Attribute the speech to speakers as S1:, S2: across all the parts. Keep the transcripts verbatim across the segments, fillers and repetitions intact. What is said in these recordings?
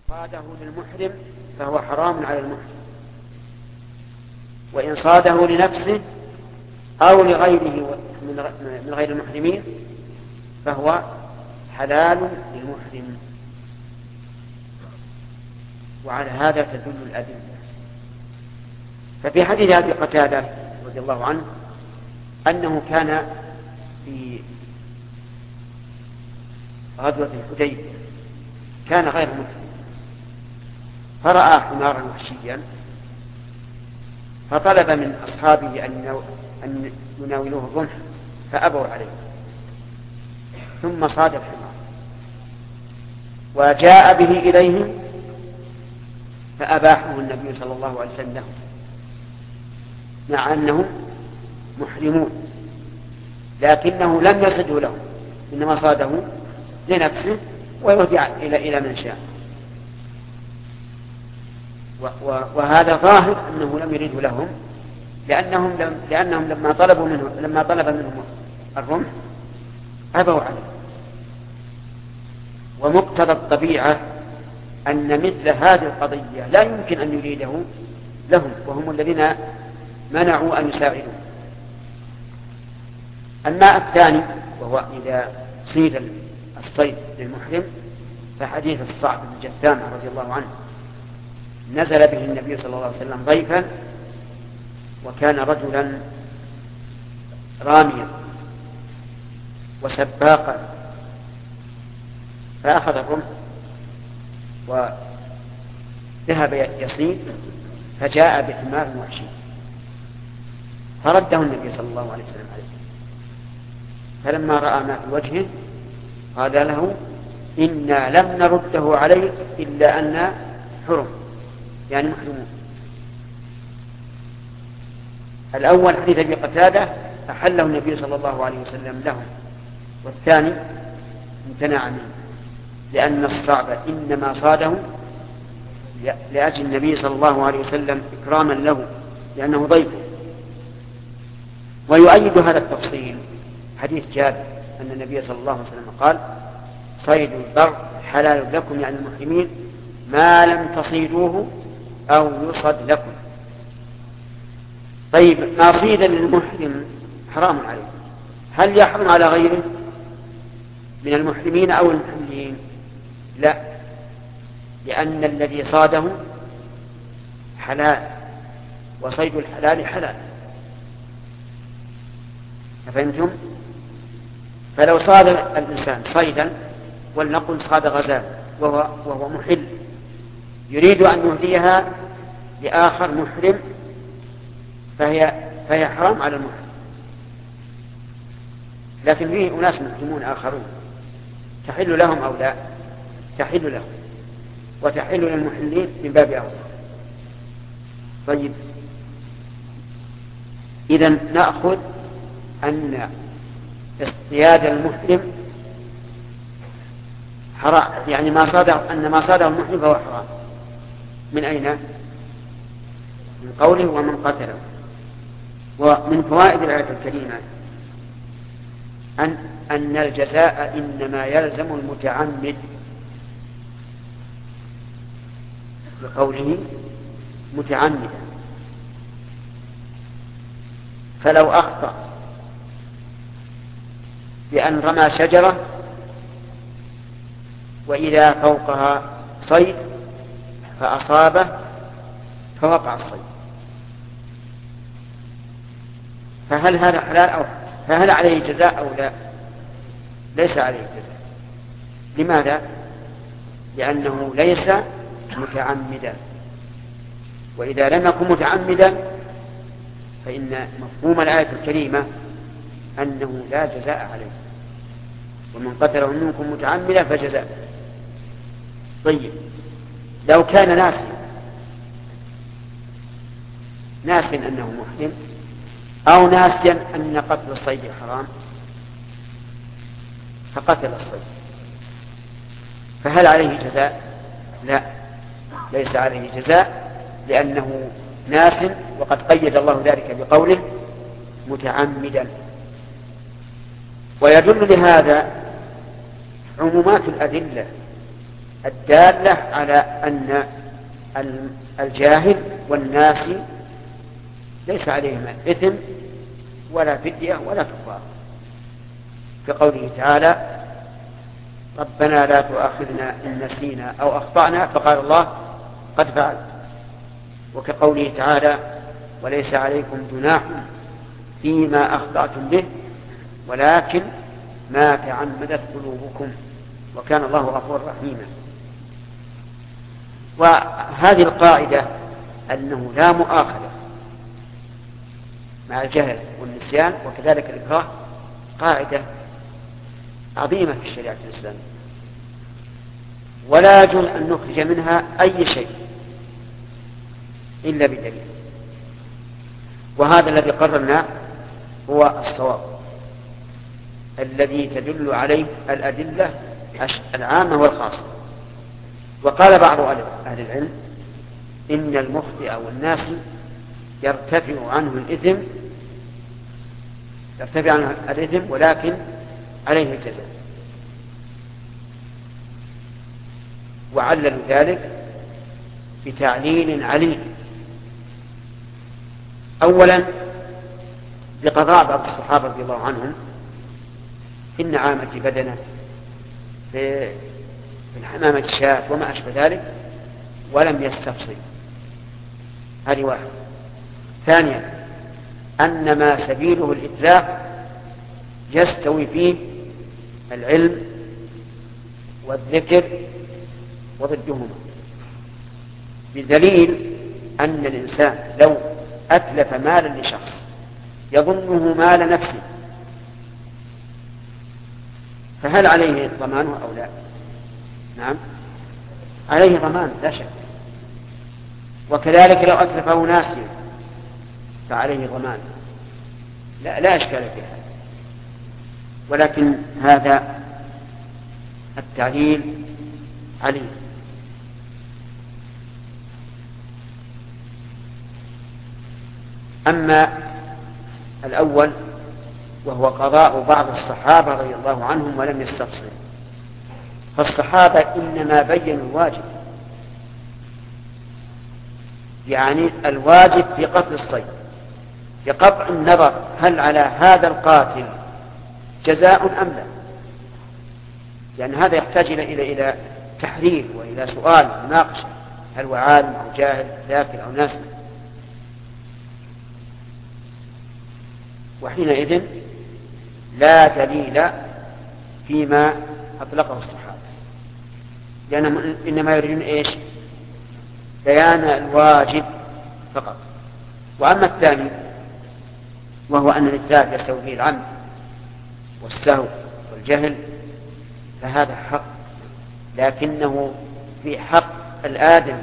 S1: صاده للمحرم فهو حرام على المحرم، وإن صاده لنفسه أو لغيره من غير المحرمين فهو حلال للمحرم. وعلى هذا تدل الأدلة. ففي حديث أبي قتادة رضي الله عنه أنه كان في غزوة الحديبية كان غير مسلم، فرأى حمارا وحشيا فطلب من أصحابه أن يناولوه الرمح فأبوا عليه، ثم صاد الحمار وجاء به إليهم فأباحه النبي صلى الله عليه وسلم لهم مع أنهم محرمون، لكنه لم يصده لهم، إنما صاده لنفسه ويرجع إلى إلى من شاء. وهذا ظاهر أنه لم يرده لهم، لأنهم لم لأنهم لما طلبوا منه لما طلب منهم الرمح أبوا عليه. ومقتضى الطبيعة أن مثل هذه القضية لا يمكن أن يريده لهم، وهم الذين منعوا أن يساعدوا. الماء الثاني وهو إذا صيد الصيد للمحرم فحديث الصعب بن جثام رضي الله عنه نزل به النبي صلى الله عليه وسلم ضيفا، وكان رجلا راميا وسباقا، فأخذ الرمح وذهب يصيد فجاء بحمار وحشي فرده النبي صلى الله عليه وسلم عليه. فلما رأى ما في وجهه قال له: إنا لم نرده عليك إلا أن حرم، يعني محرمون. الأول حديث أبي قتادة أحله النبي صلى الله عليه وسلم لهم، والثاني امتنع منه، لأن الصعب إنما صاده لأجل النبي صلى الله عليه وسلم إكراما له لأنه ضيفه. ويؤيد هذا التفصيل حديث جابر أن النبي صلى الله عليه وسلم قال: صيد البر حلال لكم يعني المحرمين ما لم تصيدوه أو يصد لكم. طيب، ما صيد للمحرم حرام عليه، هل يحرم على غيره من المحرمين أو المحلين؟ لا، لأن الذي صاده حلال، وصيد الحلال حلال. أفهمتم؟ فلو صاد الإنسان صيدا، ولنقل صاد غزال وهو, وهو محل، يريد أن يهديها لآخر محرم فهي, فهي حرام على المحرم. لكن فيه أناس محرمون آخرون تحل لهم أو لا؟ تحل لهم، وتحل للمحلين من باب أولى. طيب، إذن نأخذ أن اصطياد المحرم حرام، يعني ما صاده أن ما صاده المحرم فهو حرام. من أين؟ من قوله ومن قتله. ومن فوائد الآية الكريمة أن أن الجزاء إنما يلزم المتعمد، بقوله متعمدا. فلو أخطأ بأن رمى شجرة وإذا فوقها صيد فأصابه فوقع الصيد، فهل هذا حلال أو فهل عليه جزاء أو لا؟ ليس عليه جزاء. لماذا؟ لأنه ليس متعمدا، وإذا لم يكن متعمدا فإن مفهوم الآية الكريمة أنه لا جزاء عليه، ومن قتله منكم متعمدا فجزاء. طيب، لو كان ناسيا ناسيا أنه محرم، أو ناسيا أن قتل الصيد حرام فقتل الصيد، فهل عليه جزاء؟ لا، ليس عليه جزاء، لأنه ناس، وقد قيد الله ذلك بقوله متعمدا. ويدل لهذا عمومات الأدلة الدالة على أن الجاهل والناس ليس عليهم إثم ولا فدية ولا كفار، كقوله تعالى ربنا لا تؤاخذنا إن نسينا أو أخطأنا، فقال الله قد فعل. وكقوله تعالى وليس عليكم جناح فيما أخطأتم به ولكن ما تعمدت قلوبكم وكان الله غفورا رحيما. وهذه القاعدة أنه لا مؤاخذة مع الجهل والنسيان وكذلك الإكراه قاعدة عظيمة في الشريعة الإسلامية، ولا يجوز أن نخرج منها أي شيء إلا بدليل، وهذا الذي قررناه هو الصواب الذي تدل عليه الأدلة العامة والخاصة. وقال بعض أهل العلم إن المخطئ والناس يرتفع عنه الإثم يرتفع عنه الإثم ولكن عليه الجزاء، وعللوا ذلك بتعليل عليل. أولا بقضاء بعض الصحابة رضي الله عنهم في النعامة بدنه في الحمامة الشاة وما أشبه ذلك ولم يستفصل، هذه واحد. ثانيا أن ما سبيله الإتلاف يستوي فيه العلم والذكر وضدهما، بدليل أن الإنسان لو أتلف مالا لشخص يظنه مال نفسه فهل عليه ضمانه أو لا؟ نعم عليه ضمان لا شك، وكذلك لو أتلفه ناسيا فعليه ضمان لا, لا إشكال في هذا. ولكن هذا التعليل عليه. أما الأول وهو قضاء بعض الصحابة رضي الله عنهم ولم يستفصل، فالصحابة إنما بينوا الواجب، يعني الواجب في قتل الصيد بقطع النظر هل على هذا القاتل جزاء أم لا، لأن هذا يحتاج إلى إلى إلى تحرير وإلى سؤال مناقشة، هل هو عالم أو جاهل ذاكر أو ناسي. وحينئذ لا دليل فيما أطلقه الصحابة، لأنهم إنما يريدون إيش؟ بيان الواجب فقط. وأما الثاني وهو أن الإتلاف يستوي فيه العمد والسهو والجهل فهذا حق، لكنه في حق الآدم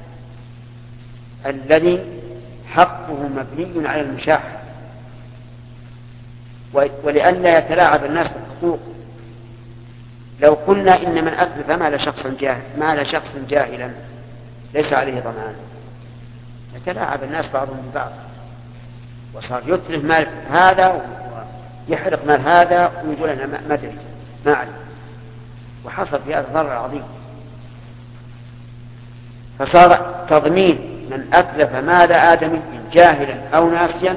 S1: الذي حقه مبني على المشاحة، ولئلا يتلاعب الناس بالحقوق. لو قلنا إن من أتلف مال شخص جاهل مال شخص جاهلا ليس عليه ضمان يتلاعب الناس بعضهم ببعض، وصار يتلف مال هذا ويحرق مال هذا ويقول أنا ما أدري ما أعلم، وحصل في هذا ضرر عظيم. فصار تضمين من أتلف مال آدم جاهلا أو ناسيا،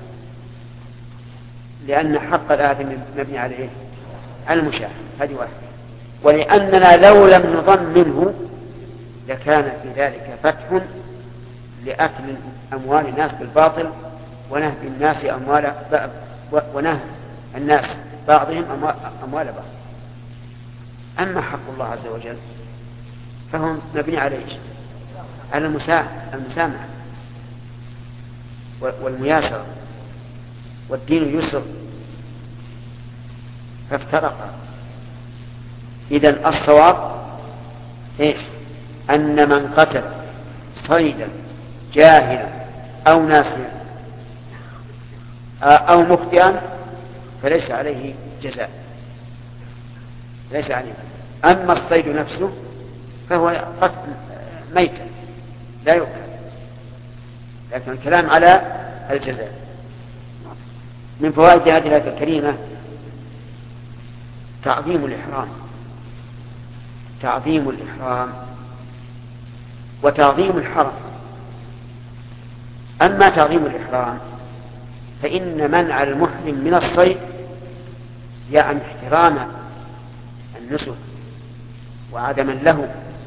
S1: لأن حق الآدم مبني عليه على المشاهد، هذه واحدة. ولأننا لو لم نضمنه لكان في ذلك فتح لأكل أموال الناس بالباطل ونهب الناس أموال ونهب الناس بعضهم أموال بعض. أما حق الله عز وجل فهم مبني عليه على المسامحة والمياسرة، والدين يسر، فافترقا. إذن الصواب إيش؟ أن من قتل صيدا جاهلا أو ناسيا أو مخطئا فليس عليه جزاء، ليس عليه. أما الصيد نفسه فهو قتل ميتا لا يؤكل، لكن الكلام على الجزاء. من فوائد هذه الآية الكريمة تعظيم الإحرام، تعظيم الإحرام وتعظيم الحرم. أما تعظيم الإحرام فإن منع المحرم من الصيد يعني احترام النسك وعدم له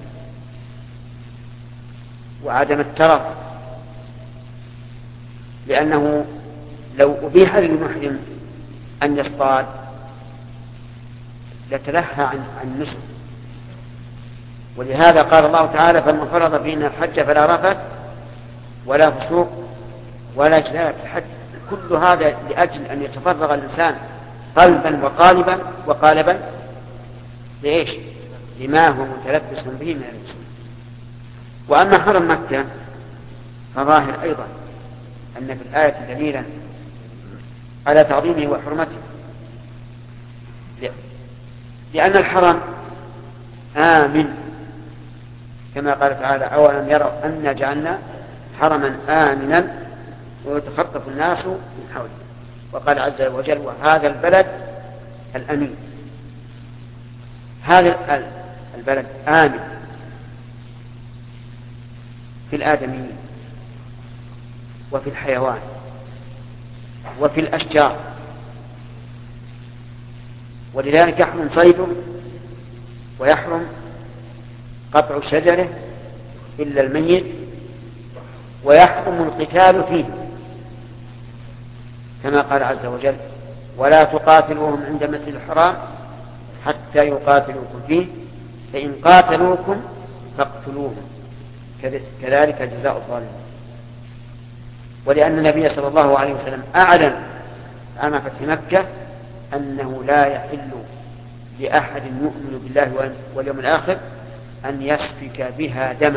S1: وعدم الترف، لأنه لو أبيح للمحرم أن يصطاد لتلهى عن النسك. ولهذا قال الله تعالى: فمن فرض فينا الحج فلا رفث ولا فسوق ولا جدال في الحج. كل هذا لأجل أن يتفرغ الإنسان قلبا وقالبا وقالبا لإيش؟ لما هو متلبس به من الإنسان. وأما حرم مكة فظاهر أيضا أن في الآية دليلا على تعظيمه وحرمته، لأن الحرم آمن كما قال تعالى: أولم يروا أنا جعلنا حرما آمنا ويتخطف الناس من حوله. وقال عز وجل: وهذا البلد الأمين. هذا البلد آمن في الآدميين وفي الحيوان وفي الأشجار، ولذلك يحرم صيده ويحرم قطع شجره إلا الميت، ويحرم القتال فيه كما قال عز وجل: ولا تقاتلوهم عند المسجد الحرام حتى يقاتلوكم فيه فإن قاتلوكم فاقتلوهم كذلك جزاء الظالمين. ولأن النبي صلى الله عليه وسلم أعلن عام فتح مكة أنه لا يحل لأحد يؤمن بالله واليوم الآخر أن يسفك بها دما.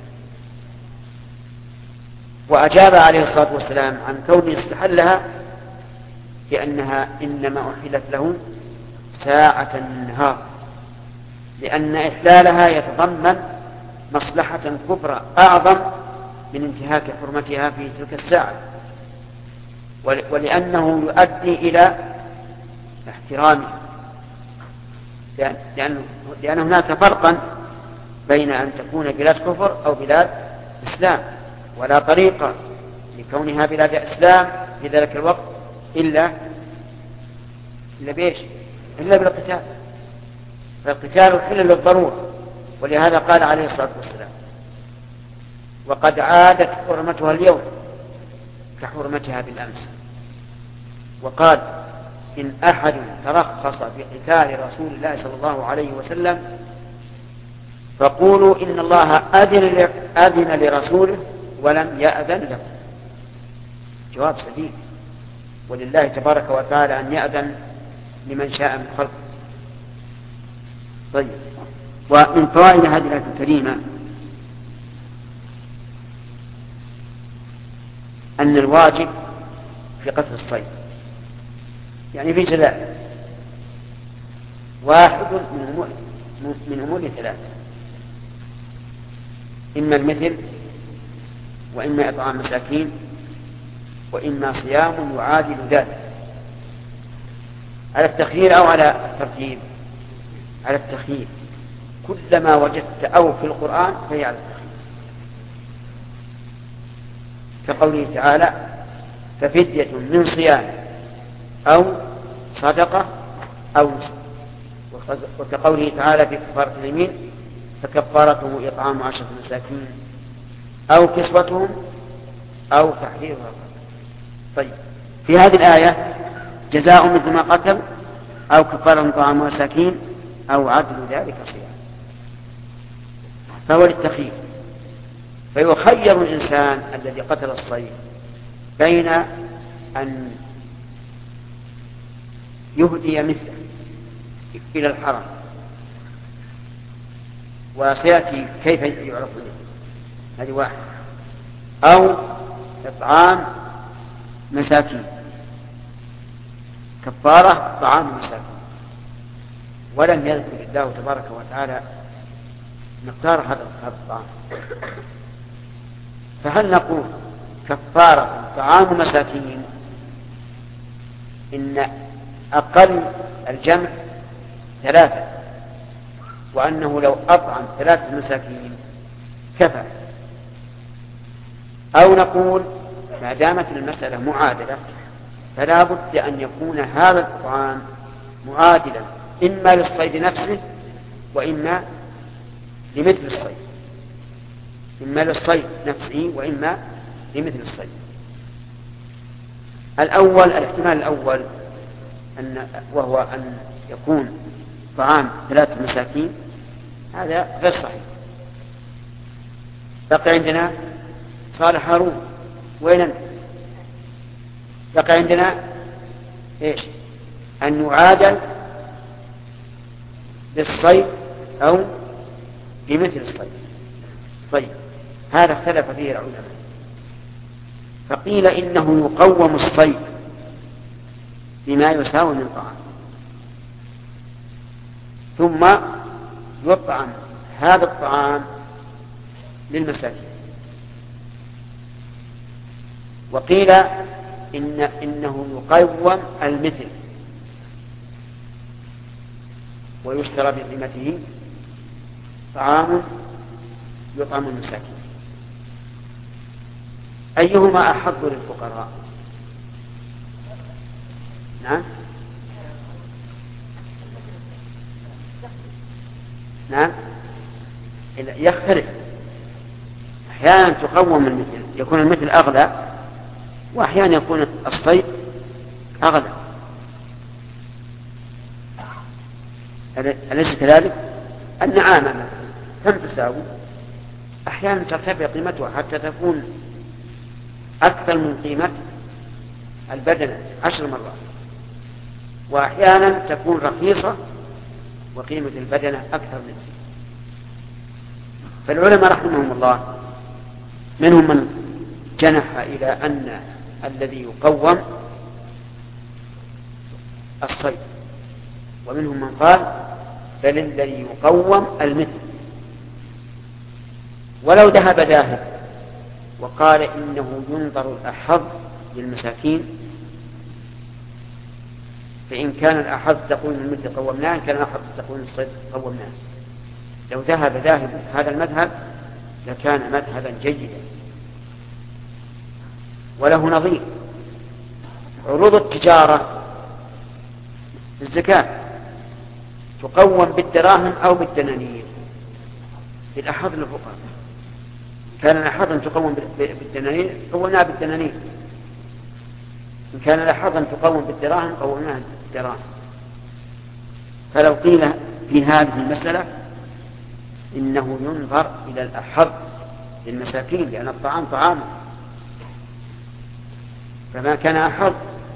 S1: وأجاب عليه الصلاة والسلام عن كونه استحلها لأنها إنما أحلت له ساعة من النهار، لأن إحلالها يتضمن مصلحة كبرى أعظم من انتهاك حرمتها في تلك الساعة، ولأنه يؤدي إلى احترامها، لأن, لأن هناك فرقا بين أن تكون بلاد كفر أو بلاد إسلام، ولا طريقة لكونها بلاد إسلام في ذلك الوقت إلا إلا بإيش؟ إلا بالقتال. فالقتال حل للضرورة، ولهذا قال عليه الصلاة والسلام: وقد عادت حرمتها اليوم كحرمتها بالأمس. وقال: إن أحد ترخص في قتال رسول الله صلى الله عليه وسلم فقولوا إن الله أذن, أذن لرسوله ولم يأذن له. جواب سديد، ولله تبارك وتعالى أن يأذن لمن شاء من خلقه. طيب، ومن فوائد هذه الآية الكريمة أن الواجب في قتل الصيد يعني في جزاء واحد من أمور من أمور ثلاثة: إما المثل، وإما إطعام مساكين، وإما صيام يعادل ذلك. على التخيير أو على الترتيب؟ على التخيير. كلما وجدت أو في القرآن فهي على التخيير، كقوله تعالى: ففدية من صيام أو صدقة أو نسك، وكقوله تعالى في كفارة اليمين: فكفارته إطعام عشرة مساكين أو كسوتهم أو تحرير رقبة. طيب، في هذه الآية جزاء مثل ما قتل أو كفارة إطعام مساكين أو عدل ذلك صيام، فهو للتخيير. فيخير الإنسان الذي قتل الصيد بين أن يهدي مثله إلى الحرم، وسيأتي كيف يعرف له، هذه واحد، أو إطعام مساكين، كفارة طعام مساكين. ولم يذكر الله تبارك وتعالى مقدار هذا الطعام، فهل نقول كفارة طعام مساكين إن أقل الجمع ثلاثة وأنه لو أطعم ثلاثة مساكين كفى. أو نقول ما دامت المسألة معادلة فلا بد أن يكون هذا الطعام معادلا إما للصيد نفسه وإما لمثل الصيد، إما للصيد نفسه وإما لمثل الصيد. الأول الاحتمال الأول أن وهو أن يكون طعام ثلاثة مساكين هذا غير صحيح. بقي عندنا صالح هارون وين أنت؟ بقي عندنا إيش؟ أن يعادل بالصيد أو بمثل الصيد. طيب هذا اختلف فيه العلماء، فقيل إنه يقوم الصيد بما يساوي من طعام ثم يطعم هذا الطعام للمساكين. وقيل إن إنه يقوم المثل ويشترى بقيمته طعام يطعم المساكين. أيهما أحظ للفقراء؟ نعم نعم يختلف، أحيانا تقوم المثل يكون المثل أغلى، وأحيانا يكون الصيد أغلى. أليس كذلك؟ النعامة كم تساوي؟ أحيانا ترتفع قيمتها حتى تكون أكثر من قيمة البدنة عشر مرات، وأحيانا تكون رخيصة وقيمة البدنة أكثر منه. فالعلماء رحمهم الله منهم من جنح إلى أن الذي يقوم الصيد، ومنهم من قال بل الذي يقوم المثل. ولو ذهب ذاهب وقال إنه ينظر الأحظ للمساكين، فإن كان الأحظ تقوم المثل قومناه، إن كان الأحظ تقوم الصيد قومناه. لو ذهب ذاهب هذا المذهب لكان مذهبا جيدا وله نظير. عروض التجارة الزكاة تقوم بالدراهم أو بالدنانير بالأحظ للفقراء. كان الأحظ تقوم بالدنانير قومناها بالدنانير، إن كان الأحظ تقوم بالدراهم قومناها بالدراهم. فلو قيل في هذه المسألة إنه ينظر إلى الأحظ للمساكين لأن الطعام طعام، فما كان أحظ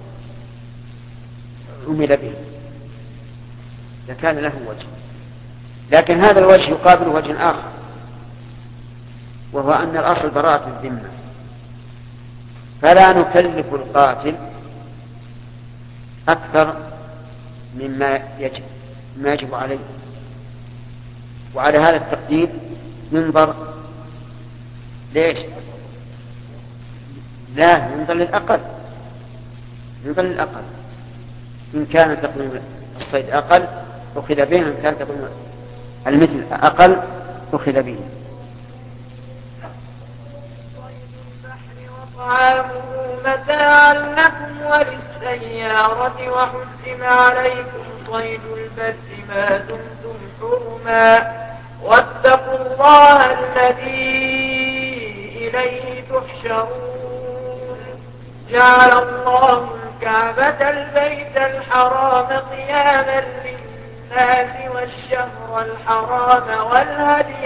S1: عمل به لكان له وجه. لكن هذا الوجه يقابل وجه آخر، وهو أن الأصل براءة الذمة، فلا نكلف القاتل أكثر مما يجب ما يجب عليه. وعلى هذا التقدير ينظر ليش؟ لا ينظر للأقل، ينظر للأقل. إن كان تقويم الصيد أقل أخذ به، إن كان تقويم المثل أقل أخذ به.
S2: طعامه متاعا لكم وللسيارة وحرم عليكم صيد البر ما دمتم حرما واتقوا الله الذي إليه تحشرون. جعل الله الكعبة البيت الحرام قياما للناس والشهر الحرام والهدي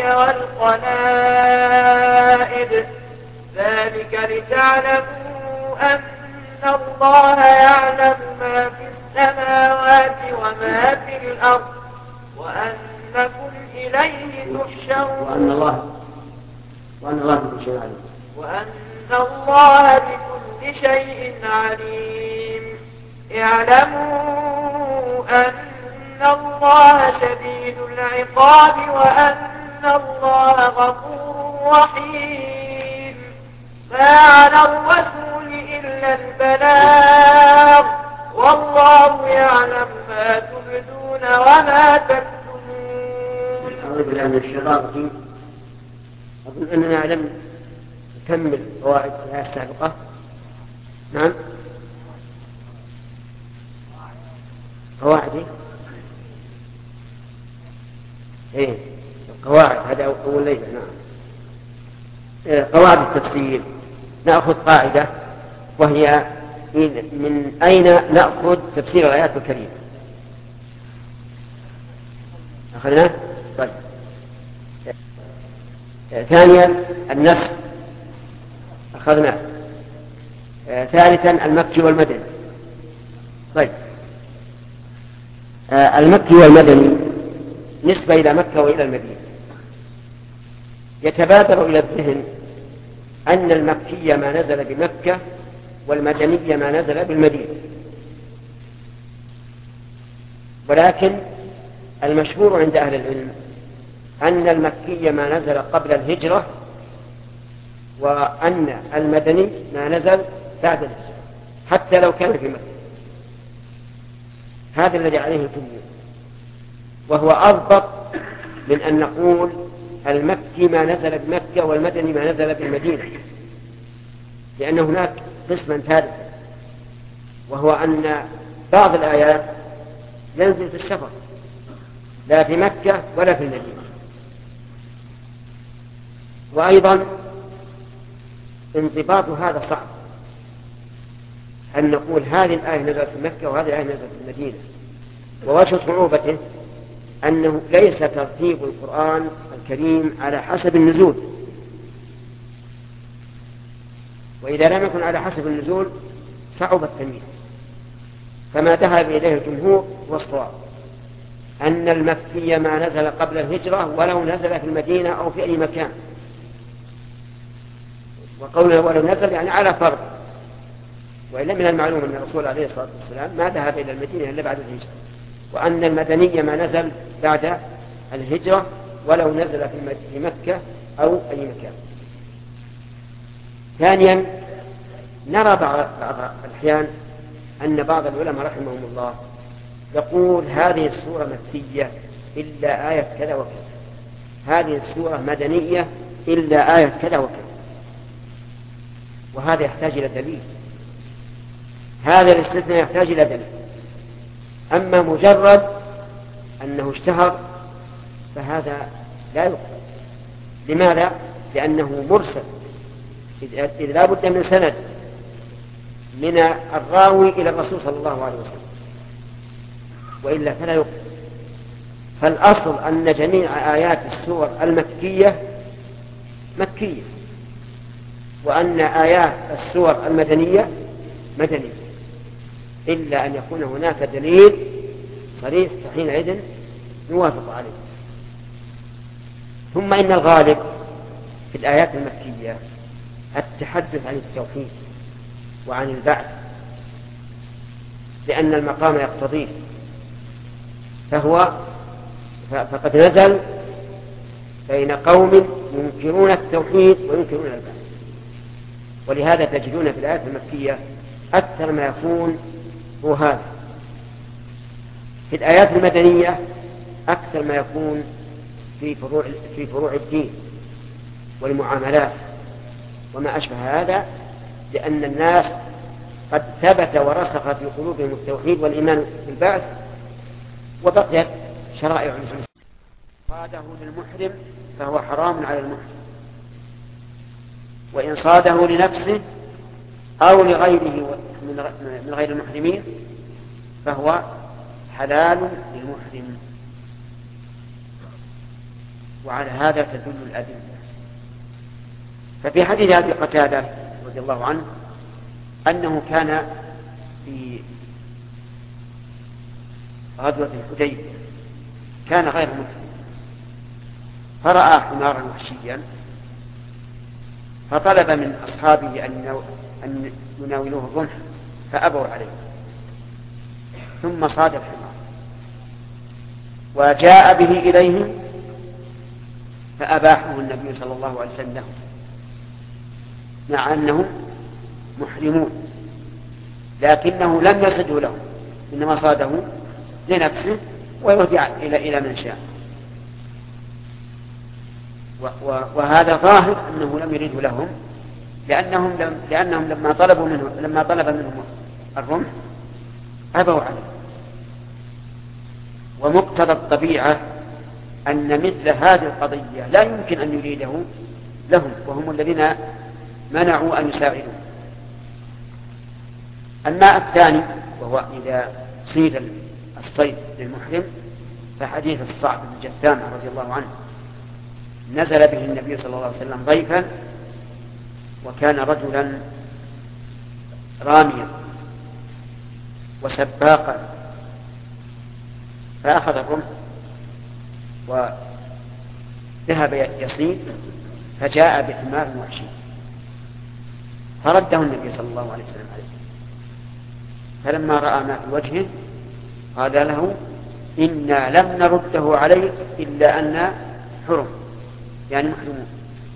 S2: والقلائد ذلك لتعلموا أن الله يعلم ما في السماوات وما في الأرض وأنكم إليه تحشرون.
S1: وأن الله وأن الله بكل شيء عليم.
S2: وأن الله بكل شيء عليم. اعلموا أن الله شديد العقاب وأن الله غفور رحيم. ما على الرسول إلا البلاغ والله يعلم ما تبدون وما تكتمون.
S1: من الشيطان الرجيم. أظن أننا لم نكمل قواعد الآية السابقة. نعم قواعد إيه القواعد هذا أول ليلة. نعم إيه قواعد التفسير. نأخذ قاعدة وهي من أين نأخذ تفسير الآيات الكريمة. أخذنا طيب. ثانيا النسخ أخذنا. ثالثا المكي والمدني. طيب المكي والمدني نسبة إلى مكة وإلى المدينة. يتبادر إلى الذهن أن المكي ما نزل بمكة والمدني ما نزل بالمدينة، ولكن المشهور عند أهل العلم أن المكي ما نزل قبل الهجرة وأن المدني ما نزل بعد الهجرة حتى لو كان في مكة. هذا الذي عليه الجمهور، وهو أضبط من أن نقول المكي ما نزل بمكة والمدني ما نزل بالمدينة، لأن هناك قسما ثالثا وهو أن بعض الآيات ينزل في السفر لا في مكة ولا في المدينة. وأيضا انضباط هذا صعب، أن نقول هذه الآية نزلت في مكة وهذه الآية نزلت في المدينة. ووجه صعوبته أنه ليس ترتيب القرآن الكريم على حسب النزول، وإذا لم يكن على حسب النزول صعب التمييز. فما ذهب إليه الجمهور والصواب أن المكي ما نزل قبل الهجرة ولو نزل في المدينة أو في أي مكان. وقوله ولو نزل يعني على فرض، وإلا من المعلوم أن الرسول عليه الصلاة والسلام ما ذهب إلى المدينة إلا بعد الهجرة، وأن المدني ما نزل بعد الهجرة ولو نزل في مكة أو أي مكان. ثانيا نرى بعض الأحيان أن بعض العلماء رحمهم الله يقول هذه السورة مكية إلا آية كذا وكذا، هذه السورة مدنية إلا آية كذا وكذا، وهذا يحتاج إلى دليل. هذا الاستثناء يحتاج إلى دليل. أما مجرد أنه اشتهر فهذا لا يقبل. لماذا؟ لأنه مرسل، إذ لا بد من سند من الراوي إلى الرسول صلى الله عليه وسلم، وإلا فلا يقبل. فالأصل أن جميع آيات السور المكية مكية، وأن آيات السور المدنية مدنية، إلا أن يكون هناك دليل صريح فحينئذ نوافق عليه. ثم إن الغالب في الآيات المكية التحدث عن التوحيد وعن البعث، لأن المقام يقتضيه، فهو فقد نزل بين قوم ينكرون التوحيد وينكرون البعث. ولهذا تجدون في الآيات المكية أكثر ما يكون هو هذا. في الآيات المدنية أكثر ما يكون في فروع في فروع الدين والمعاملات وما أشبه هذا، لأن الناس قد ثبت ورسخ في قلوبهم التوحيد والإيمان بالبعث، وبقيت شرائع المسلمين. صاده للمحرم فهو حرام على المحرم، وإن صاده لنفسه أو لغيره من غير المحرمين فهو حلال للمحرم. وعلى هذا تدل الأدلة. ففي حديث أبي قتادة رضي الله عنه أنه كان في غزوة الحديبية كان غير مسلم، فرأى حمارا وحشيا فطلب من أصحابه أن يناولوه الرمح فأبوا عليه، ثم صاد الحمار وجاء به إليهم فأباحه النبي صلى الله عليه وسلم لهم، مع أنهم محرمون، لكنه لم يصده لهم، إنما صاده لنفسه ويرجع إلى إلى من شاء. وهذا ظاهر أنه لم يريده لهم، لأنهم, لم لأنهم لما طلبوا منه لما طلب منهم الرمح أبوا عليه. ومقتضى الطبيعة أن مثل هذه القضية لا يمكن أن يريده لهم، وهم الذين منعوا أن يساعدوا. الماء الثاني وهو إذا صيد الصيد للمحرم، فحديث الصعب بن جثامة رضي الله عنه نزل به النبي صلى الله عليه وسلم ضيفا، وكان رجلا راميا وسباقا، فأخذ الرمح وذهب يصيد، فجاء بحمار وحشي فرده النبي صلى الله عليه وسلم عليه. فلما رأى ما في وجهه قال له: إنا لم نرده عليك إلا أن حرم، يعني محرمون.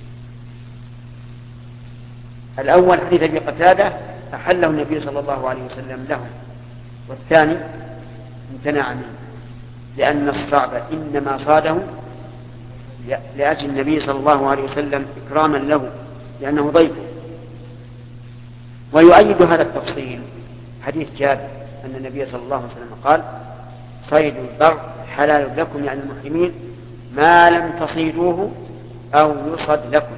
S1: الأول حديث أبي قتادة أحله النبي صلى الله عليه وسلم لهم، والثاني امتنع منه، لأن الصعب إنما صاده لأجل النبي صلى الله عليه وسلم إكراما له لأنه ضيفه. ويؤيد هذا التفصيل حديث جابر أن النبي صلى الله عليه وسلم قال: صيد البر حلال لكم يعني المحرمين ما لم تصيدوه أو يصد لكم.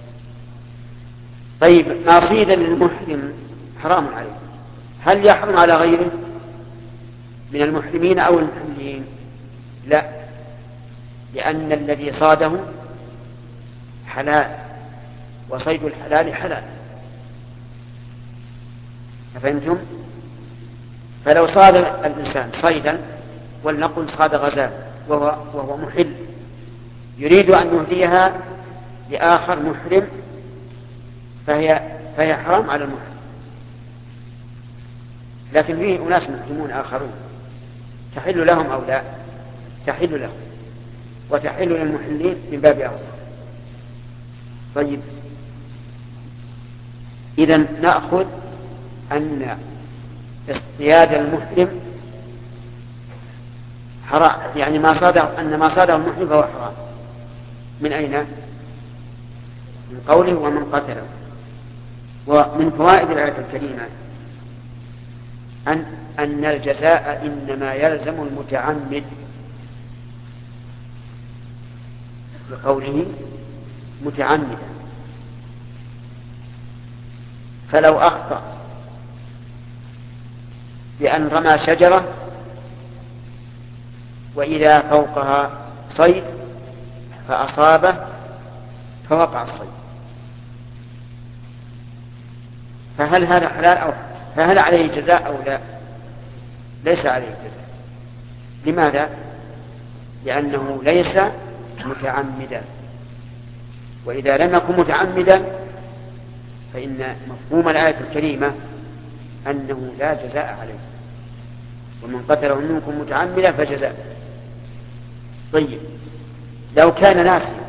S1: طيب، ما صيد للمحرم حرام عليه، هل يحرم على غيره من المحرمين أو المحلين؟ لا، لأن الذي صاده حلال، وصيد الحلال حلال. أفهمتم؟ فلو صاد الإنسان صيدا، ولنقل صاد غزال وهو, وهو محل، يريد أن يهديها لآخر محرم، فهي, فهي حرام على المحرم. لكن فيه أناس محرمون آخرون تحل لهم أو لا؟ تحل لهم، وتحل للمحلين من باب أولى. طيب، إذن نأخذ أن اصطياد المحرم حرام، يعني ما صاده أن ما صاده المحرم فهو حرام. من أين؟ من قوله ومن قتله. ومن فوائد الآية الكريمة أن أن الجزاء إنما يلزم المتعمد، بقوله متعمدا. فلو أخطأ بأن رمى شجرة وإذا فوقها صيد فأصابه فوقع الصيد، فهل هذا حلال أو فهل عليه جزاء أو لا؟ ليس عليه جزاء. لماذا؟ لأنه ليس متعمدا، وإذا لم يكن متعمدا فإن مفهوم الآية الكريمة أنه لا جزاء عليه، ومن قتله منكم متعمدا فجزاء. طيب، لو كان ناسيا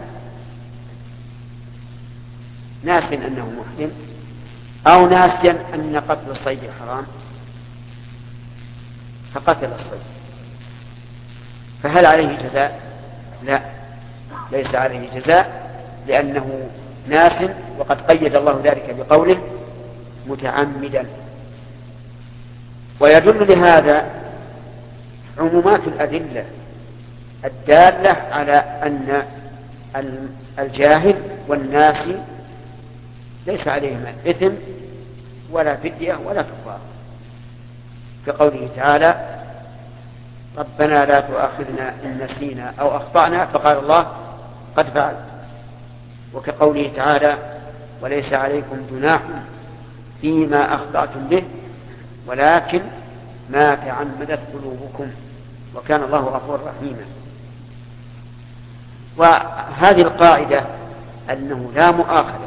S1: ناسيا أنه محرم، أو ناسيا أن قتل الصيد حرام فقتل الصيد، فهل عليه جزاء؟ لا، ليس عليه جزاء، لأنه ناس، وقد قيد الله ذلك بقوله متعمدا. ويدل لهذا عمومات الأدلة الدالة على أن الجاهل والناسي ليس عليهما إثم ولا فدية ولا كفارة، كقوله تعالى: ربنا لا تؤاخذنا إن نسينا أو أخطأنا، فقال الله: قد فعل. وكقوله تعالى: وليس عليكم جناح فيما أخطأتم به ولكن ما تعمدت قلوبكم وكان الله غفورا رحيما. وهذه القاعدة أنه لا مؤاخذة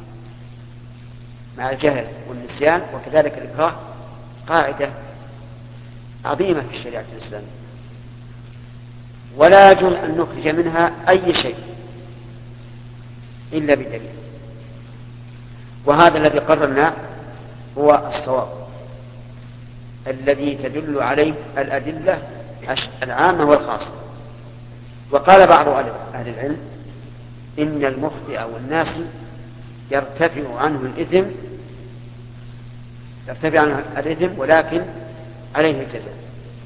S1: مع الجهل والنسيان وكذلك الإكراه قاعدة عظيمة في الشريعة الإسلامية، ولا يجوز أن نخرج منها أي شيء إلا بدليل. وهذا الذي قررناه هو الصواب الذي تدل عليه الأدلة العامة والخاصة. وقال بعض أهل العلم إن المخطئ والناسي يرتفع عنه الإثم يرتفع عنه الإثم ولكن عليه الجزاء.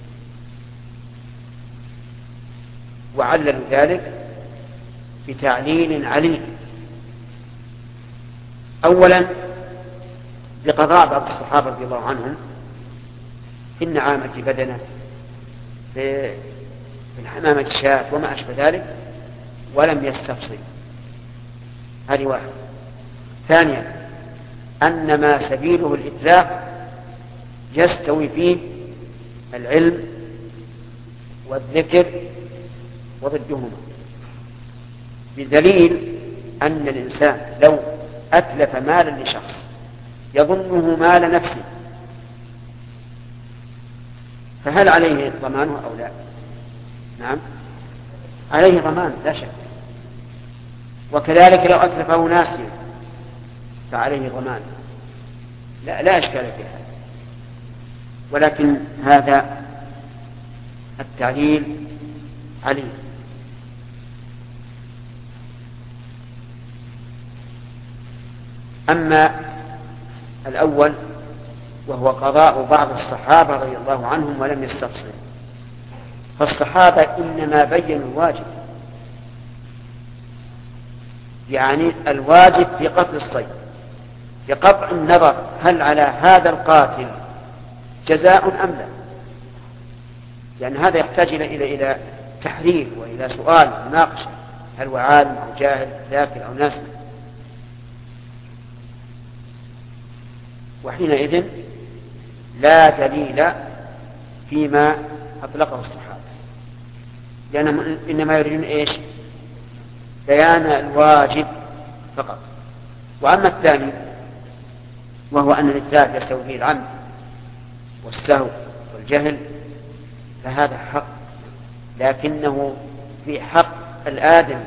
S1: وعللوا ذلك بتعليل عليل. أولا بقضاء بعض الصحابة رضي الله عنهم في النعامة بدنه في الحمامة الشاة وما أشبه ذلك ولم يستفصل. هذه واحد. ثانيا أن ما سبيله الإتلاف يستوي فيه العلم والذكر وضدهما، بدليل أن الإنسان لو أتلف مالا لشخص يظنه مال نفسه فهل عليه ضمانه أو لا؟ نعم عليه ضمان لا شك. وكذلك لو أتلفه ناسيا فعليه ضمان لا, لا أشكال فيها. ولكن هذا التعليل عليه. أما الأول وهو قضاء بعض الصحابة رضي الله عنهم ولم يستفصل، فالصحابة إنما بينوا الواجب، يعني الواجب في قتل الصيد بقطع النظر هل على هذا القاتل جزاء أم لا، لأن هذا يحتاج إلى إلى إلى تحرير وإلى سؤال مناقشة هل هو عالم أو جاهل ذاكر أو ناسي. وحينئذ لا دليل فيما أطلقه الصحابة، لأنهم إنما يريدون إيش؟ بيان الواجب فقط. وأما الثاني وهو أن الإتلاف يستوي فيه العمد والسهو والجهل فهذا حق، لكنه في حق الآدم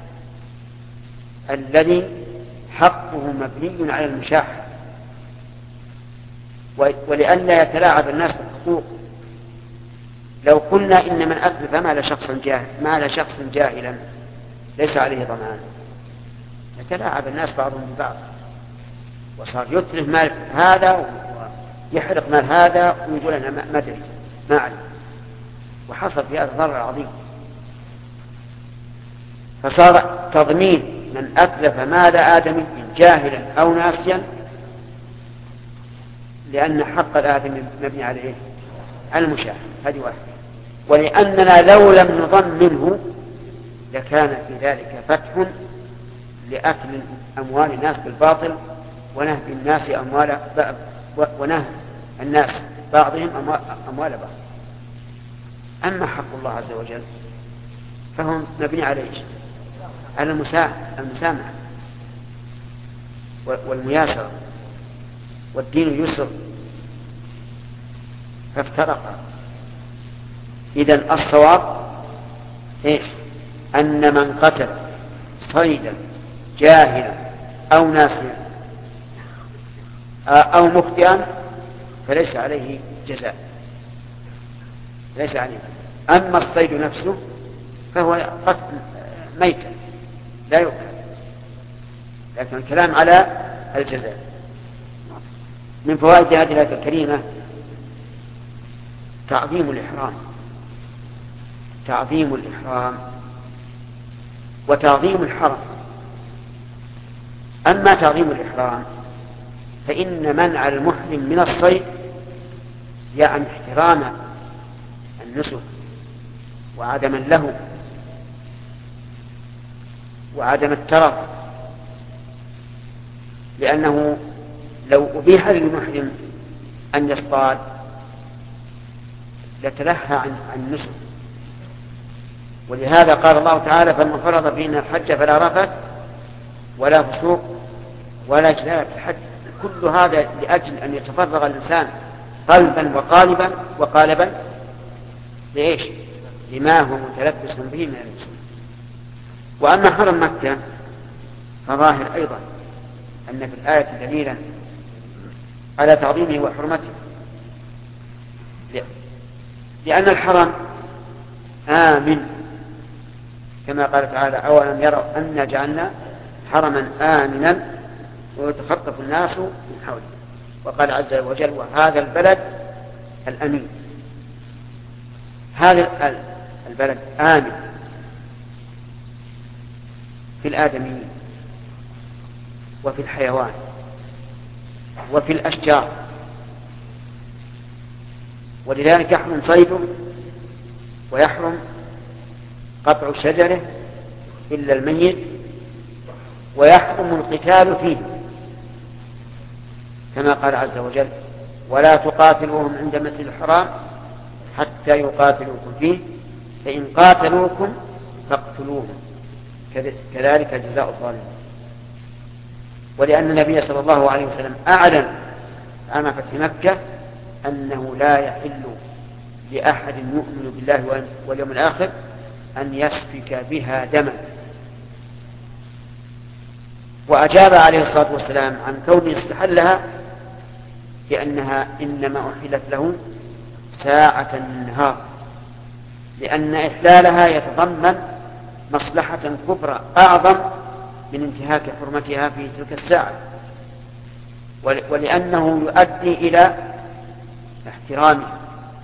S1: الذي حقه مبني على المشاحة، ولئلا يتلاعب الناس بالحقوق. لو قلنا إن من أتلف مال شخص جاهل مال شخص جاهلا ليس عليه ضمان يتلاعب الناس بعضهم ببعض، وصار يتلف مال هذا ويحرق مال هذا ويقول أنا ما أدري ما أعلم، وحصل في هذا ضرر عظيم. فصار تضمين من أتلف مال آدم جاهلا أو ناسيا، لأن حق الآدم مبني على إيه؟ على المشاهد. هذه واحدة. ولأننا لو لم نضمنه لكان في ذلك فتح لأكل أموال الناس بالباطل ونهب الناس أموال ونهب الناس بعضهم أموال بعض. أما حق الله عز وجل فهو مبني على إيش؟ على المسامحة والمياسرة، والدين يسر، فافترقا. إذن الصواب إيش؟ أن من قتل صيدا جاهلا أو ناسيا أو مخطئا فليس عليه جزاء، ليس عليه. أما الصيد نفسه فهو قتل ميتا لا يؤكل، لكن الكلام على الجزاء. من فوائد هذه الآية الكريمة تعظيم الإحرام، تعظيم الإحرام وتعظيم الحرم. أما تعظيم الإحرام فإن منع المحرم من الصيد يعني احترام النسك وعدم اللهو وعدم الترف، لأنه لو أبيح للمحرم أن يصطاد لتلهى عن النسك. ولهذا قال الله تعالى فمن فرض فينا الحج فلا رفث ولا فسوق ولا جدال في الحج. كل هذا لأجل أن يتفرغ الإنسان قلبا وقالبا وقالبا لإيش؟ لما هو متلبس به من الإنسان. وأما حرم مكة فظاهر أيضا أن في الآية دليلا على تعظيمه وحرمته، لأن الحرم آمن كما قال تعالى أولم يروا أنا جعلنا حرما آمنا ويتخطف الناس من حوله. وقال عز وجل وهذا البلد الأمين. هذا البلد آمن في الآدميين وفي الحيوان وفي الأشجار، ولذلك يحرم صيده ويحرم قطع شجره إلا الميت، ويحرم القتال فيه كما قال عز وجل ولا تقاتلوهم عند المسجد الحرام حتى يقاتلوكم فيه فإن قاتلوكم فاقتلوهم كذلك جزاء الظالمين. ولأن النبي صلى الله عليه وسلم أعلن عام فتح مكة أنه لا يحل لأحد يؤمن بالله واليوم الآخر أن يسفك بها دما، وأجاب عليه الصلاة والسلام عن كونه استحلها لأنها إنما أحلت له ساعة من النهار، لأن إحلالها يتضمن مصلحة كبرى أعظم من انتهاك حرمتها في تلك الساعة، ولأنه يؤدي إلى احترامها،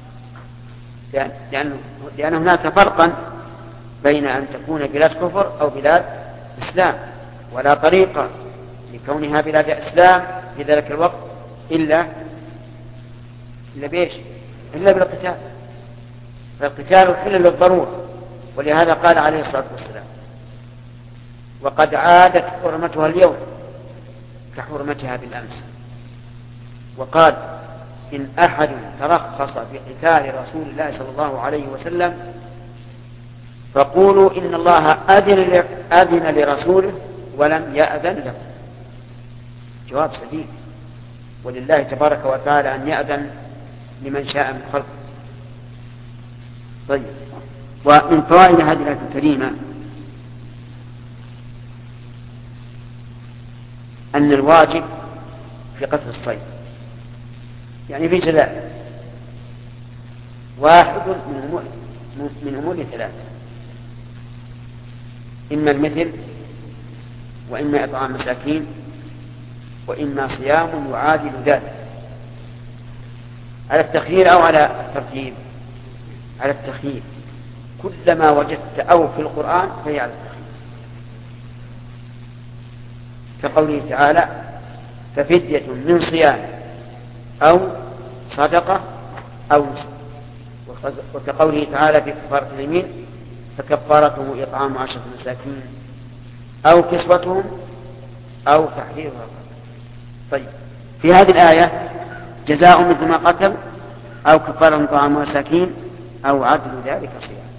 S1: لأن, لأن هناك فرقا بين أن تكون بلاد كفر أو بلاد إسلام، ولا طريقة لكونها بلاد إسلام في ذلك الوقت إلا إلا بإيش؟ إلا بالقتال. فالقتال حل للضرورة، ولهذا قال عليه الصلاة والسلام وقد عادت حرمتها اليوم كحرمتها بالأمس. وقال إن أحد ترخص بقتال رسول الله صلى الله عليه وسلم فقولوا إن الله أذن, أذن لرسوله ولم يأذن له. جواب سديد، ولله تبارك وتعالى أن يأذن لمن شاء من خلقه. طيب، ومن فوائد هذه الآية الكريمة أن الواجب في قتل الصيد يعني في جزاء واحد من أمور من أمور ثلاثة: إما المثل، وإما إطعام مساكين، وإما صيام يعادل ذلك. على التخيير أو على الترتيب؟ على التخيير. كلما وجدت أو في القرآن فهي على التخيير، كقوله تعالى ففدية من صيام أو صدقة أو نسك، وكقوله تعالى في كفارة اليمين فكفارته إطعام عشرة مساكين أو كسوتهم أو تحرير رقبة. طيب، في هذه الآية جزاء مثل ما قتل أو كفارة إطعام مساكين أو عدل ذلك صيام،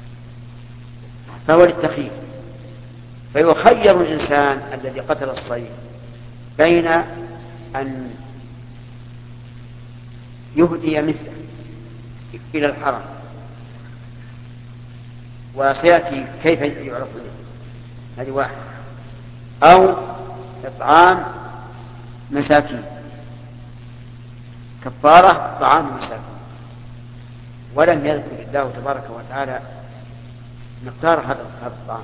S1: فهو للتخيير. فيخير الإنسان الذي قتل الصيد بين أن يهدي مثله إلى الحرم، وسيأتي كيف يعرف له، هذه واحد، أو إطعام مساكين، كفارة طعام مساكين. ولم يذكر الله تبارك وتعالى مقدار هذا الطعام،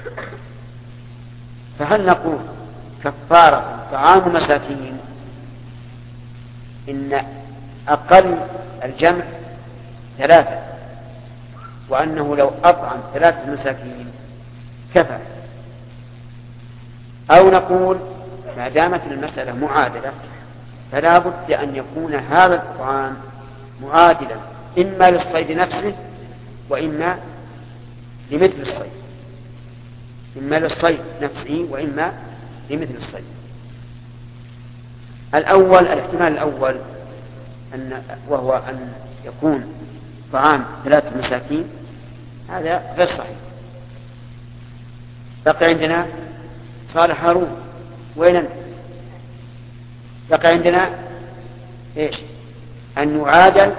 S1: فهل نقول كفارة طعام مساكين إن أقل الجمع ثلاثة، وأنه لو أطعم ثلاثة مساكين كفى، أو نقول ما دامت المسألة معادلة فلا بد أن يكون هذا الطعام معادلا إما للصيد نفسه وإما لمثل الصيد، إما للصيد نفسه وإما لمثل الصيد. الأول، الاحتمال الأول أن وهو أن يكون طعام ثلاثة مساكين، هذا غير صحيح. بقي عندنا صالح هارون، وين أنت؟ بقي عندنا إيش؟ أن يعادل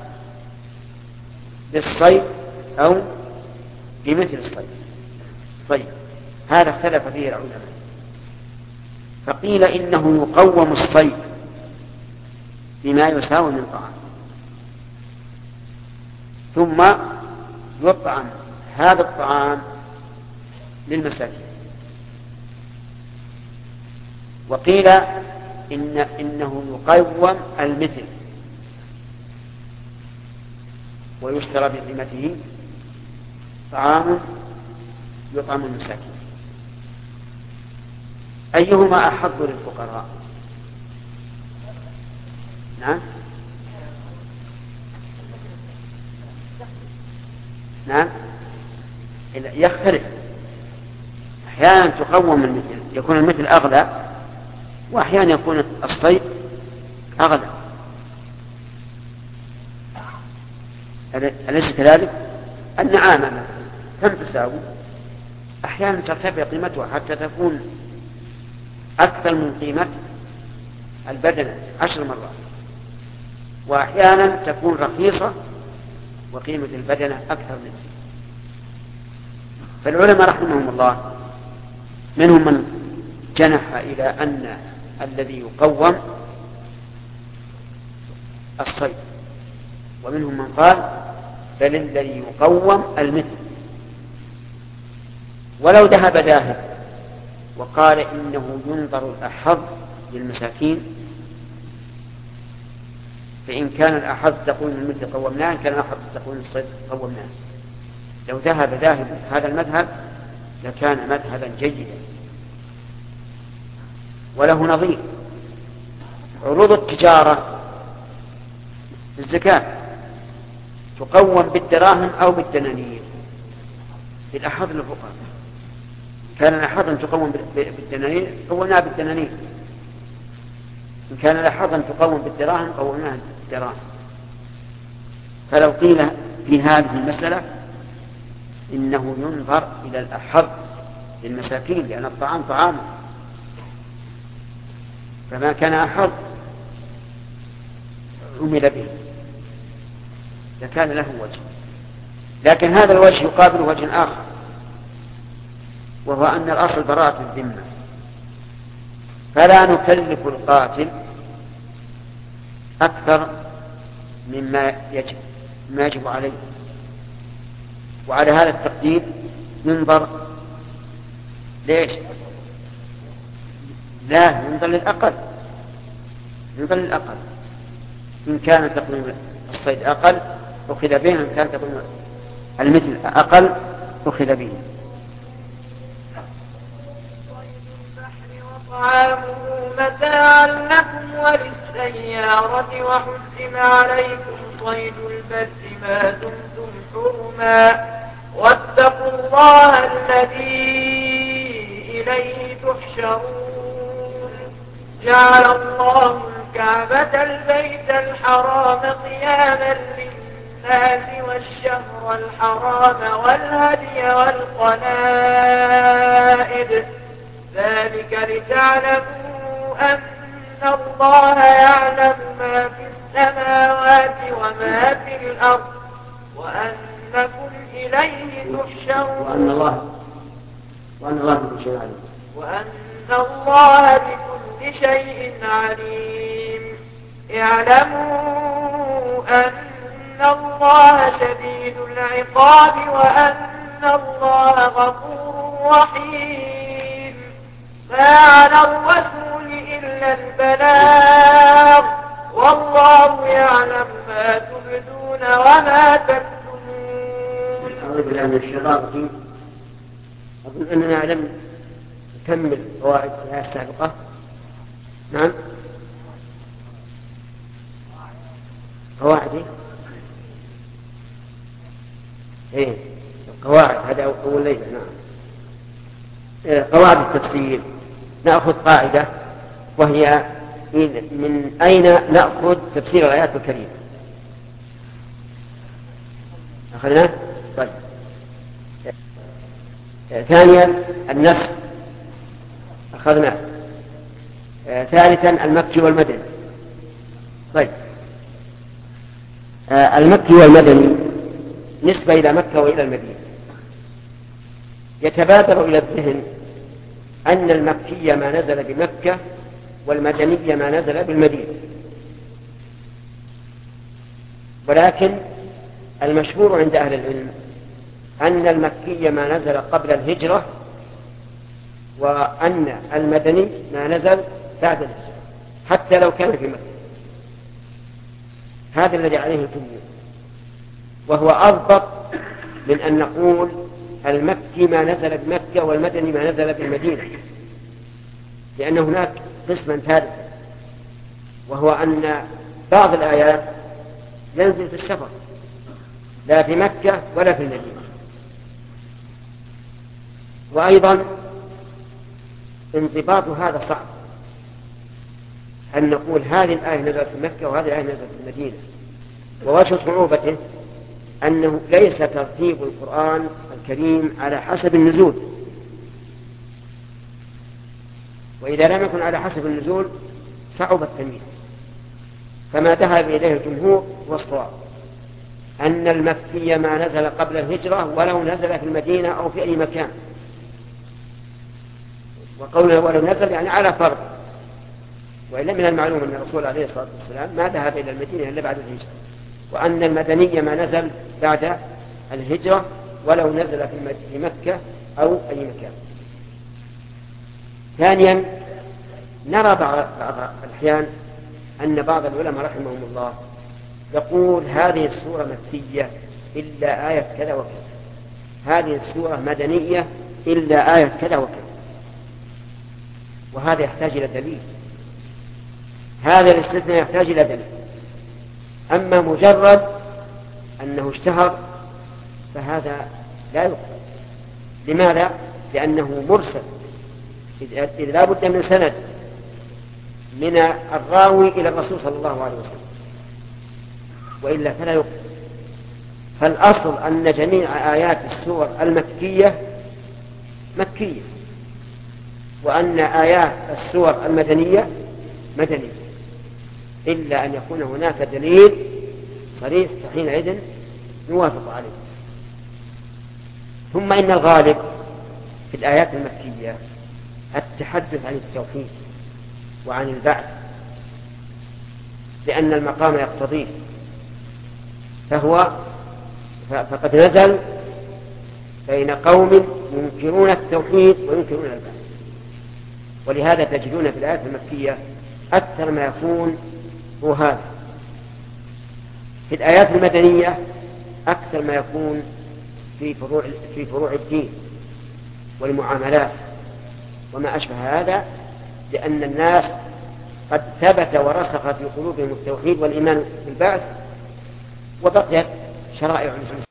S1: بالصيد أو بمثل الصيد. طيب، هذا اختلف فيه العلماء، فقيل إنه يقوم الصيد بما يساوي من طعام، ثم يطعم هذا الطعام للمساكين. وقيل إن إنه يقوم المثل ويشترى بقيمته طعام يطعم المساكين. أيهما أحظ للفقراء؟ نعم نعم يختلف. أحيانا تقوم المثل، يكون المثل أغلى، وأحيانا يكون الصيد أغلى. أليس كذلك؟ النعامة كم تساوي؟ أحيانا ترتفع قيمتها حتى تكون أكثر من قيمة البدنة عشر مرات، وأحيانا تكون رخيصة وقيمة البدنة أكثر منه. فالعلماء رحمهم الله منهم من جنح إلى أن الذي يقوم الصيد، ومنهم من قال بل الذي يقوم المثل. ولو ذهب ذاهب وقال إنه ينظر الأحظ للمساكين، فإن كان الأحظ تقويم المثل قومناه، إن كان الأحظ تقويم الصيد قومناه. لو ذهب ذاهب هذا المذهب لكان مذهبا جيدا وله نظير. عروض التجارة الزكاة تقوم بالدراهم أو بالدنانير بالأحظ للفقراء. كان الأحظ تقوم بالدنانير قومناها بالدنانير، إن كان الأحظ تقوم بالدراهم قومناها بالدراهم. فلو قيل في هذه المسألة إنه ينظر إلى الأحظ للمساكين لأن الطعام طعام، فما كان أحظ عمل به لكان له وجه. لكن هذا الوجه يقابل وجه آخر، وهو أن الأصل براءة الذمة، فلا نكلف القاتل أكثر مما يجب ما يجب عليه. وعلى هذا التقدير ينظر ليش؟ لا، ينظر للأقل، ينظر للأقل. إن كان تقويم الصيد أقل أخذ به، إن كان تقويم المثل أقل أخذ به.
S2: طعامه متاعا لكم وللسيارة، وحرم عليكم صيد البر ما دمتم حرما، واتقوا الله الذي إليه تحشرون. جعل الله الكعبة البيت الحرام قياما للناس والشهر الحرام والهدي والقلائد، ذلك لتعلموا أن الله يعلم ما في السماوات وما في الأرض وأنكم إليه تحشرون.
S1: وأن الله وأن الله بكل شيء عليم.
S2: وأن الله بكل شيء عليم. اعلموا أن الله شديد العقاب وأن الله غفور رحيم. ما على الرسول إلا البلاغ، والله يعلم ما تبدون وما تكتمون.
S1: أعوذ بالله من الشيطان الرجيم. أظن أننا لم نكمل فوائد الآية السابقة. نعم، قواعد إيه القواعد، هذا أول ليلة. نعم، إيه قواعد التفسير. نأخذ قاعدة وهي من أين نأخذ تفسير الآيات الكريمة. أخذنا طيب. ثانيا النسخ أخذنا. ثالثا المكي والمدني. طيب، المكي والمدني نسبة إلى مكة وإلى المدينة. يتبادر إلى الذهن أن المكي ما نزل بمكة والمدني ما نزل بالمدينة، ولكن المشهور عند أهل العلم أن المكي ما نزل قبل الهجرة وأن المدني ما نزل بعد الهجرة حتى لو كان في مكة. هذا الذي عليه الجمهور، وهو أضبط من أن نقول المكي ما نزل بمكة والمدني ما نزل بالمدينة، لأن هناك قسما ثالثا، وهو أن بعض الآيات ينزل في السفر لا في مكة ولا في المدينة. وأيضا انضباط هذا صعب، أن نقول هذه الآية نزلت في مكة وهذه الآية نزلت في المدينة. ووجه صعوبته أنه ليس ترتيب القرآن الكريم على حسب النزول، وإذا لم يكن على حسب النزول صعب التمييز. فما ذهب إليه الجمهور والصواب أن المكي ما نزل قبل الهجرة ولو نزل في المدينة أو في أي مكان، وقوله ولو نزل يعني على فرض، وإلا من المعلوم أن الرسول عليه الصلاة والسلام ما ذهب إلى المدينة إلا بعد الهجرة، وأن المدني ما نزل بعد الهجرة ولو نزل في مكة أو أي مكان. ثانيا، نرى بعض الأحيان أن بعض العلماء رحمهم الله يقول هذه السورة مكية إلا آية كذا وكذا، هذه السورة مدنية إلا آية كذا وكذا، وهذا يحتاج إلى دليل. هذا الاستثناء يحتاج إلى دليل. أما مجرد أنه اشتهر فهذا لا يقبل. لماذا؟ لأنه مرسل، إذ لا بد من سند من الراوي إلى الرسول صلى الله عليه وسلم، وإلا فلا يقبل. فالأصل أن جميع آيات السور المكية مكية، وأن آيات السور المدنية مدنية، إلا أن يكون هناك دليل صريح فحينئذ نوافق عليه. ثم إن الغالب في الآيات المكية التحدث عن التوحيد وعن البعث، لأن المقام يقتضيه، فهو فقد نزل بين قوم ينكرون التوحيد وينكرون البعث. ولهذا تجدون في الآيات المكية أكثر ما يكون هو هذا. في الآيات المدنية أكثر ما يكون في فروع في فروع الدين والمعاملات وما أشبه هذا، لأن الناس قد ثبت ورسخ في قلوبهم التوحيد والإيمان بالبعث، وبقيت شرائع